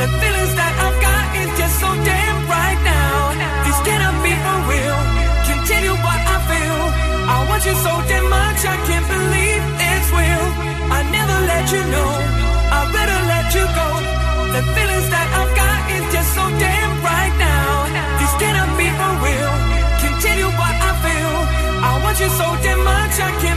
The feelings that I've got is just so damn right now. This cannot be for real. Can't tell you what I feel. I want you so damn much, I can't believe it's real. I never let you know, I better let you go. The feelings that I've got is just so damn right now. This cannot be for real. Can't tell you what I feel. I want you so damn much, I can't